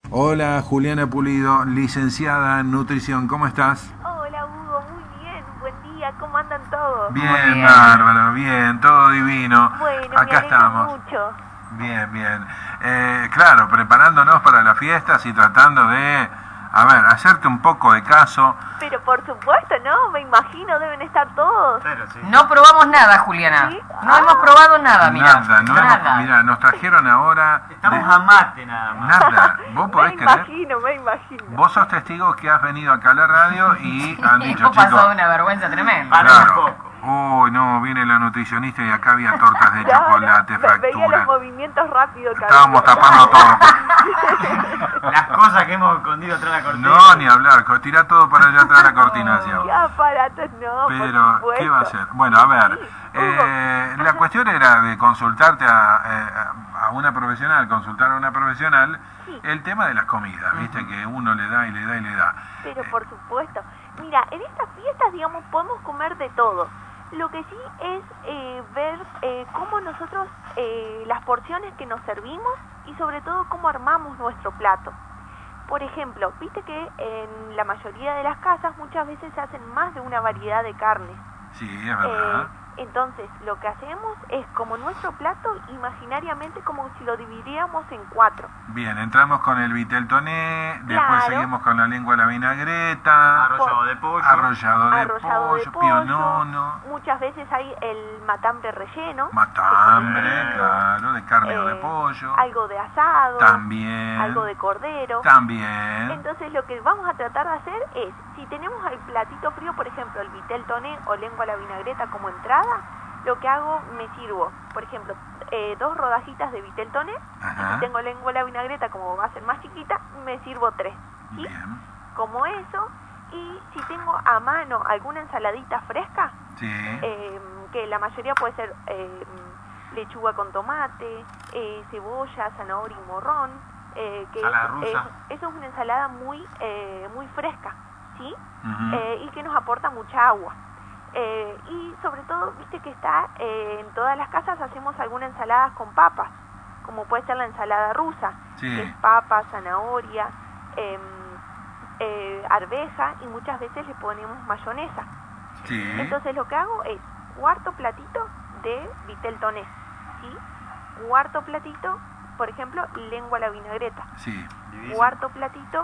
Hola, Juliana Pulido, licenciada en nutrición, ¿cómo estás? Hola Hugo, muy bien, buen día, ¿cómo andan todos? Bien, bárbaro, bien, todo divino. Bueno, Acá me alegro estamos. mucho. Bien, bien. Claro, preparándonos para las fiestas y tratando de, hacerte un poco de caso. Pero por supuesto, ¿no? Me imagino, deben estar todos. Pero sí. No probamos nada, Juliana. ¿Sí? No hemos probado nada, mira. Nada, mira, nos trajeron ahora... Estamos a mate nada más. Nada, vos podés creer. Me imagino. Vos sos testigo que has venido acá a la radio y han dicho, Hemos pasado chicos... una vergüenza tremenda. Para un poco. Uy, no, viene la nutricionista y acá había tortas de chocolate, Veía factura. los movimientos rápidos que Estábamos había. tapando todo. Las cosas que hemos escondido atrás de la cortina. No, ni hablar, tirá todo para allá atrás de la cortina. decía. Qué aparatos, no, Pero, por supuesto. ¿qué va a hacer? Bueno, a ver, Sí, la cuestión era de consultarte a una profesional, consultar a una profesional, Sí. el tema de las comidas, viste, que uno le da y le da y le da. Pero por supuesto. Mira, en estas fiestas, digamos, podemos comer de todo. Lo que sí es ver cómo nosotros, las porciones que nos servimos y sobre todo cómo armamos nuestro plato. Por ejemplo, viste que en la mayoría de las casas muchas veces se hacen más de una variedad de carnes. Sí, es verdad. Entonces, lo que hacemos es como nuestro plato, imaginariamente como si lo dividiéramos en 4. Bien, entramos con el vitel toné, después Claro. seguimos con la lengua a la vinagreta, Arrollado de pollo. arrollado de Arrollado de pollo, pollo, pionono, muchas veces hay el matambre relleno, matambre, claro, de carne o de pollo, algo de asado, también, algo de cordero. también, Entonces lo que vamos a tratar de hacer es, si tenemos el platito frío, por ejemplo, el vitel toné o lengua a la vinagreta como entrada, lo que hago, me sirvo, por ejemplo, 2 rodajitas de vitel toné, y Ajá. si tengo lengua a la vinagreta, como va a ser más chiquita, me sirvo 3, ¿sí? bien, Como eso, y si tengo a mano alguna ensaladita fresca, sí, que la mayoría puede ser lechuga con tomate, cebolla, zanahoria y morrón, que Ensalada rusa. eso es una ensalada muy fresca, ¿sí? ujú, Y que nos aporta mucha agua. Y sobre todo, viste que está en todas las casas hacemos algunas ensaladas con papas, como puede ser la ensalada rusa, Sí. que es papa, zanahoria, arveja y muchas veces le ponemos mayonesa. sí, Entonces lo que hago es cuarto platito de vitel toné, ¿sí? Cuarto platito, por ejemplo, lengua a la vinagreta. sí, Divisa. Cuarto platito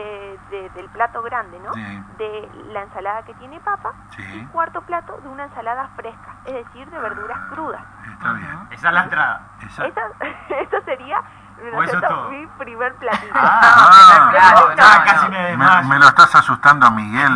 del plato grande, ¿no? Sí. De la ensalada que tiene papa. Sí. Y cuarto plato de una ensalada fresca, es decir, de verduras crudas. está bien. Esa es la entrada. Esa- Esto sería ¿O eso es todo? mi primer platito. Claro, Casi no. me desmayo. me lo estás asustando a Miguel.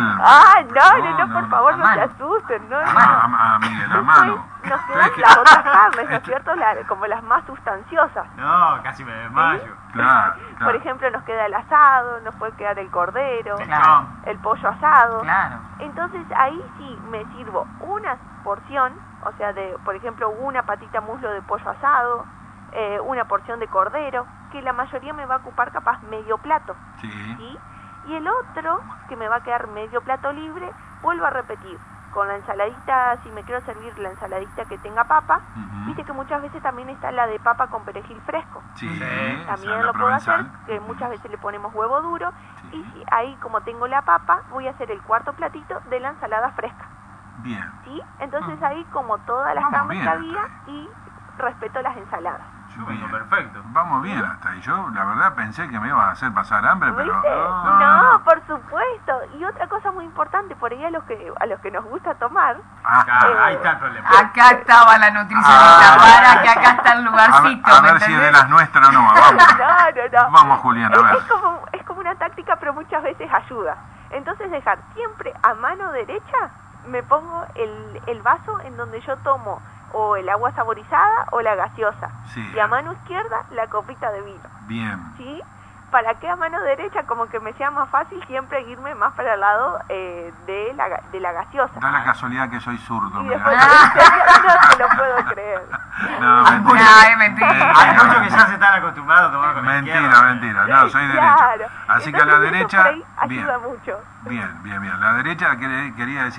No, por favor, a no se mano. asusten, ¿no? A Miguel, a mano. Nos Pero quedan es que- las otras carnes, ¿no es Esto- cierto? Como las más sustanciosas. No, casi me desmayo. Claro, Por claro. ejemplo, nos queda el asado, nos puede quedar el cordero, Claro. el pollo asado. Claro. Entonces ahí sí me sirvo una porción, o sea, de, por ejemplo, una patita muslo de pollo asado, una porción de cordero, que la mayoría me va a ocupar capaz medio plato, Sí, ¿sí? Y el otro, que me va a quedar medio plato libre, vuelvo a repetir, con la ensaladita, si me quiero servir la ensaladita que tenga papa, ujú, viste que muchas veces también está la de papa con perejil fresco. sí, Sí, esa También la lo puedo hacer, provenzal. que muchas veces le ponemos huevo duro. Sí. Y si ahí, como tengo la papa, voy a hacer el cuarto platito de la ensalada fresca, Bien, ¿sí? Entonces ahí, como todas las Vamos carnes bien que hasta había, y respeto las ensaladas. Yo vengo bien. perfecto. Vamos bien hasta ahí. Yo, la verdad, pensé que me iba a hacer pasar hambre, pero... ¿Viste? No, por supuesto. Y otra cosa muy importante, por ahí a los que nos gusta tomar, Ahí está el problema. Acá estaba la nutricionista, Ah. para que acá está el A ver, lugarcito, a ¿me ver si es de entendés? las nuestras o no. Vamos. no. Vamos, Juliana, a ver. Es como una táctica, pero muchas veces ayuda. Entonces dejar siempre a mano derecha, me pongo el vaso en donde yo tomo o el agua saborizada o la gaseosa. Sí. Y a mano izquierda la copita de vino, Bien. ¿sí? Para que a mano derecha como que me sea más fácil siempre irme más para el lado de la gaseosa. Da la casualidad que soy zurdo, Y mirá. después no te lo puedo creer. No, Hay muchos- mentira. Ay, mentira. Hay muchos que ya se están acostumbrados a tomar con la Mentira, izquierda. mentira. No, soy Claro. derecho. Así que a la Entonces eso derecha, por ahí bien. ayuda mucho. Bien. La derecha quería decir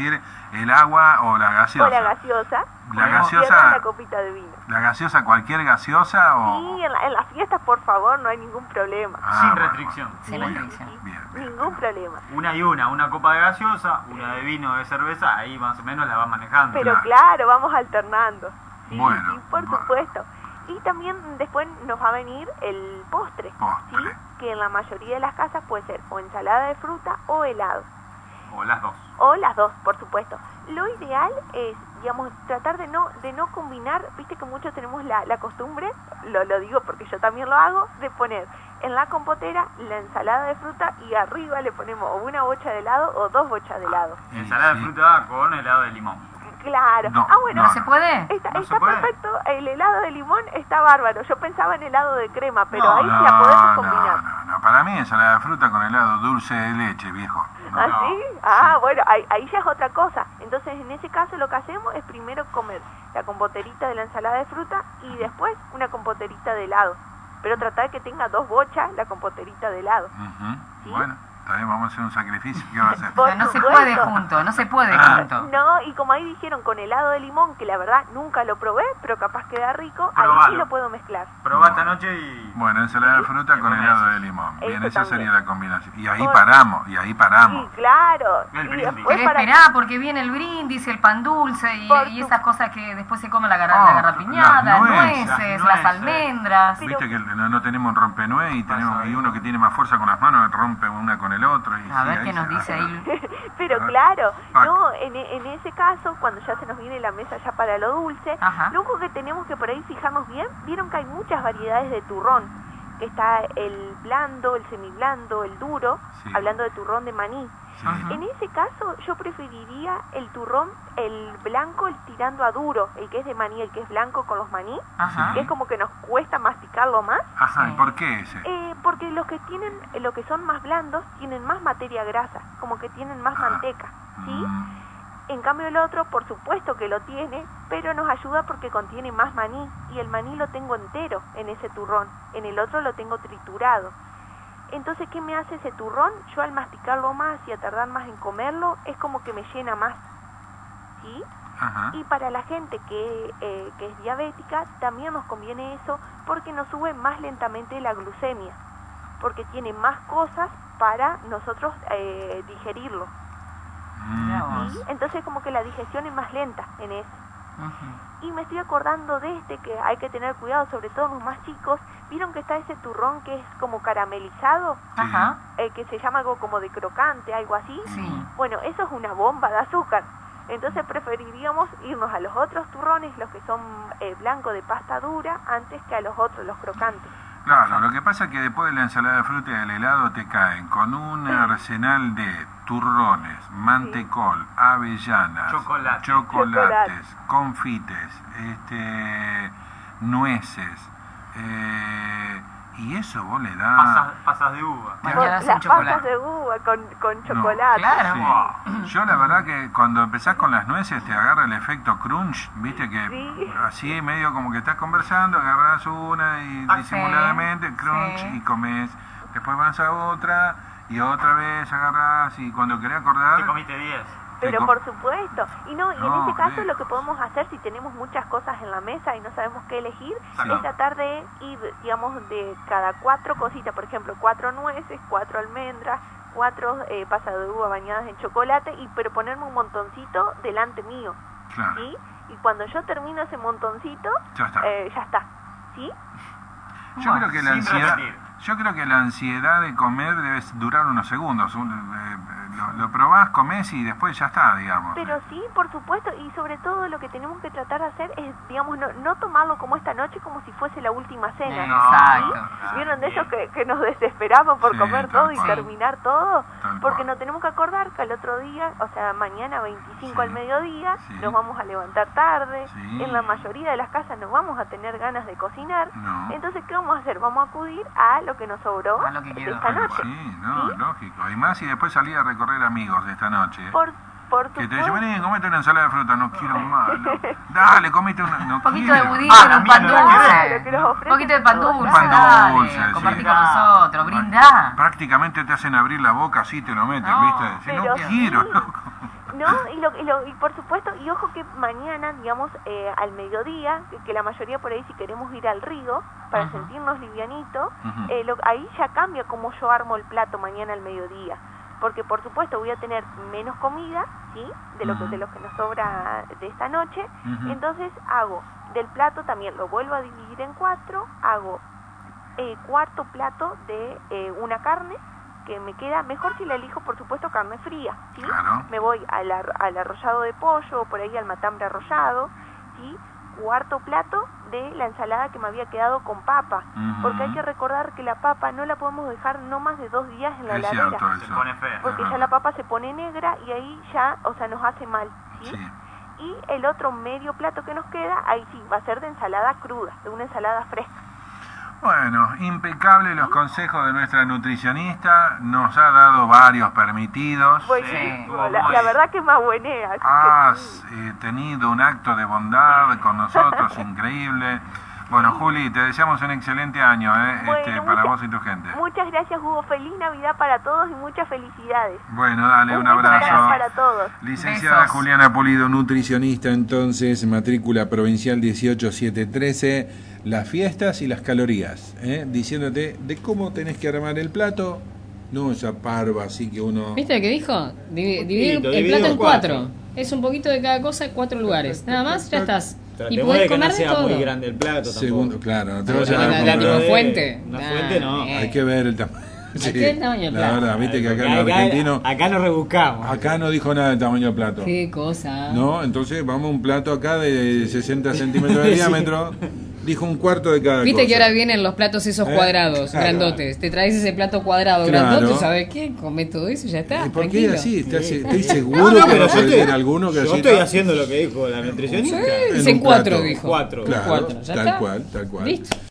el agua o la gaseosa. O la gaseosa. La y gaseosa- cierran la copita de vino. ¿La gaseosa, cualquier gaseosa o...? Sí, en las fiestas, por favor, no hay ningún problema. Ah, Sin bueno, restricción. Sin restricción. Bien, bien. Ningún problema. Una copa de gaseosa, una de vino, de cerveza, ahí más o menos la va manejando. Pero claro, vamos alternando. Sí, Bueno, sí, por bueno. supuesto. Y también después nos va a venir el postre, Postre. ¿sí? Que en la mayoría de las casas puede ser o ensalada de fruta o helado. O las dos. O las dos, por supuesto. Lo ideal es, digamos, tratar de no combinar, viste que muchos tenemos la costumbre, lo digo porque yo también lo hago, de poner en la compotera la ensalada de fruta y arriba le ponemos o una bocha de helado o dos bochas de helado. Sí, Ensalada de sí. fruta con helado de limón. Claro. No, Bueno, ¿No se puede? está No se está puede. perfecto, el helado de limón está bárbaro. Yo pensaba en helado de crema, pero No, ahí no, la podemos combinar. No. Para mí ensalada de fruta con helado dulce de leche, viejo. No. ¿Ah, sí? Ah, bueno, ahí ya es otra cosa. Entonces, en ese caso, lo que hacemos es primero comer la compoterita de la ensalada de fruta y después una compoterita de helado. Pero tratar de que tenga dos bochas la compoterita de helado. Ujú. ¿Sí? Bueno, también vamos a hacer un sacrificio. ¿Qué va a hacer? O sea, no se supuesto. puede junto, no se puede Ah. junto. No, y como ahí dijeron con helado de limón, que la verdad nunca lo probé, pero capaz queda rico, ahí sí Probalo. lo puedo mezclar. Probá esta noche y... Bueno, ensalada de fruta con Eso. helado de limón. Bien, Eso esa también. sería la combinación. Y ahí Por- paramos, Sí, claro. El Y brindis. después Pero para... esperá, porque viene el brindis, el pan dulce Por y su- esas cosas que después se come la Oh, garrapiñada, las nueces, nueces. las almendras. Sí. Viste que no tenemos un rompenuez y uno que tiene más fuerza con las manos rompe una con el otro. Y A sí, ver ahí qué nos se dice hace. ahí. Pero Ah, claro, pac. no, en ese caso, cuando ya se nos viene la mesa ya para lo dulce, Ajá. lo único que tenemos que por ahí fijarnos bien, vieron que hay muchas variedades de turrón, que está el blando, el semiblando, el duro, Sí. hablando de turrón de maní. Sí. Ajá. En ese caso yo preferiría el turrón, el blanco, el tirando a duro, el que es de maní, el que es blanco con los maní, Ajá. que es como que nos cuesta masticarlo más. Ajá, Sí. ¿y por qué ese? Porque los que tienen, lo que son más blandos, tienen más materia grasa, como que tienen más Ah. manteca, ¿sí? Mm, En cambio el otro, por supuesto que lo tiene, pero nos ayuda porque contiene más maní, y el maní lo tengo entero en ese turrón, en el otro lo tengo triturado. Entonces, ¿qué me hace ese turrón? Yo al masticarlo más y a tardar más en comerlo, es como que me llena más, ¿sí? Ajá. Y para la gente que es diabética, también nos conviene eso porque nos sube más lentamente la glucemia, porque tiene más cosas para nosotros digerirlo, Mirá Mm, vos. ¿sí? Entonces como que la digestión es más lenta en eso. Ujú. Y me estoy acordando de que hay que tener cuidado, sobre todo los más chicos. ¿Vieron que está ese turrón que es como caramelizado? Sí. Ajá. Que se llama algo como de crocante, algo así. Sí. Bueno, eso es una bomba de azúcar. Entonces preferiríamos irnos a los otros turrones, los que son blancos de pasta dura, antes que a los otros, los crocantes. Claro, lo que pasa es que después de la ensalada de fruta y del helado te caen con un arsenal de turrones, mantecol, avellanas, Chocolate. chocolates, confites, nueces, y eso vos le das... Pasas de uva. Mañana sin Las chocolate. pasas de uva con chocolate. claro. Sí. Yo la verdad que cuando empezás con las nueces te agarra el efecto crunch, viste que Sí. así medio como que estás conversando, agarras una y Ah, disimuladamente crunch sí. y comes, después vas a otra y otra vez agarras y cuando querés acordar... Te comiste 10. Pero Te por supuesto. Y no, y en No, ese caso lejos. lo que podemos hacer si tenemos muchas cosas en la mesa y no sabemos qué elegir, Sí. es tratar de ir, digamos, de cada 4 cositas, por ejemplo, 4 nueces, 4 almendras, 4 pasas de uva bañadas en chocolate, pero ponerme un montoncito delante mío, Claro, ¿sí? Y cuando yo termino ese montoncito, ya está. ya está, ¿sí? Yo creo que la sin ansiedad, repetir. yo creo que la ansiedad de comer debe durar unos segundos. Lo probás, comés y después ya está, digamos. Pero sí, por supuesto, y sobre todo lo que tenemos que tratar de hacer es, digamos, no tomarlo como esta noche como si fuese la última cena. Exacto. ¿Sí? ¿Vieron de esos que nos desesperamos por Sí, comer tal todo y cual. terminar todo? Tal Porque cual. nos tenemos que acordar que al otro día, o sea, mañana 25 Sí. al mediodía, Sí. nos vamos a levantar tarde, Sí. en la mayoría de las casas no vamos a tener ganas de cocinar, No. entonces, ¿qué vamos a hacer? Vamos a acudir a lo que nos sobró A lo que de quedó. esta noche. Sí, no, ¿Sí? lógico. Y más si después salí a recorrer amigos esta noche. Por Que te dicen, supuesto. vení, comete una ensalada de fruta, no quiero más. no. Dale, comete una, no Un poquito de quiero. budín con la un pan mía no dulce. Claro, que nos Un ofrecen poquito de pan todo. dulce. Pan dale, dulce, compartí sí. con nosotros, brindá. Prácticamente te hacen abrir la boca, así te lo meten, No, ¿viste? Si no pero quiero, sí. loco. ¿no? Y por supuesto, y ojo que mañana, digamos, al mediodía, que la mayoría por ahí si queremos ir al río para sentirnos livianitos, ahí ya cambia cómo yo armo el plato mañana al mediodía. Porque por supuesto voy a tener menos comida, ¿sí? De lo que nos sobra de esta noche. Entonces hago del plato también, lo vuelvo a dividir en 4, hago cuarto plato de una carne, que me queda mejor si la elijo, por supuesto, carne fría, ¿sí? Claro. Me voy al arrollado de pollo, o por ahí al matambre arrollado, ¿sí? Cuarto plato de la ensalada que me había quedado con papa, porque hay que recordar que la papa no la podemos dejar no más de 2 días en la heladera, Se pone fea. porque ya la papa se pone negra y ahí ya, o sea, nos hace mal, ¿sí? Y el otro medio plato que nos queda, ahí sí, va a ser de ensalada cruda, de una ensalada fresca. Bueno, impecable los consejos de nuestra nutricionista, nos ha dado varios permitidos. Buenísimo, la verdad que más buenea. Has tenido un acto de bondad con nosotros, increíble. Bueno, Juli, te deseamos un excelente año para vos y tu gente. Muchas gracias, Hugo. Feliz Navidad para todos y muchas felicidades. Bueno, dale, un abrazo. Para todos. Licenciada Besos. Juliana Pulido, nutricionista, entonces, matrícula provincial 18713, las fiestas y las calorías, diciéndote de cómo tenés que armar el plato, no esa parva así que uno... ¿Viste lo que dijo? Dividir el dividido plato en en 4. Es un poquito de cada cosa, 4 lugares. Nada más, ya estás. Y Tratemos podés de que comer no de sea todo. muy grande el plato tampoco. Segundo, claro, no te No, vas a la- dar la- a la- comprar. tipo fuente. Una fuente no. Hay que ver el tamaño. Sí, que el tamaño del la plato. verdad, viste que acá Acá- el argentino... acá nos rebuscamos. Acá no dijo nada del tamaño del plato. Qué cosa. No, entonces vamos a un plato acá de 60 centímetros de diámetro. Dijo un cuarto de cada Viste cosa. que ahora vienen los platos esos cuadrados, claro. grandotes. Te traes ese plato cuadrado, Claro. grandote, ¿sabes qué? Come todo eso y ya está. ¿Y por qué tranquilo. así? Estoy seguro No, que pero vas a yo decir estoy- alguno que yo así estoy está. haciendo lo que dijo la nutricionista. Sí, En dicen un 4, plato. dijo. 4. Claro, Cuatro, ya tal está. cual, tal cual. Listo.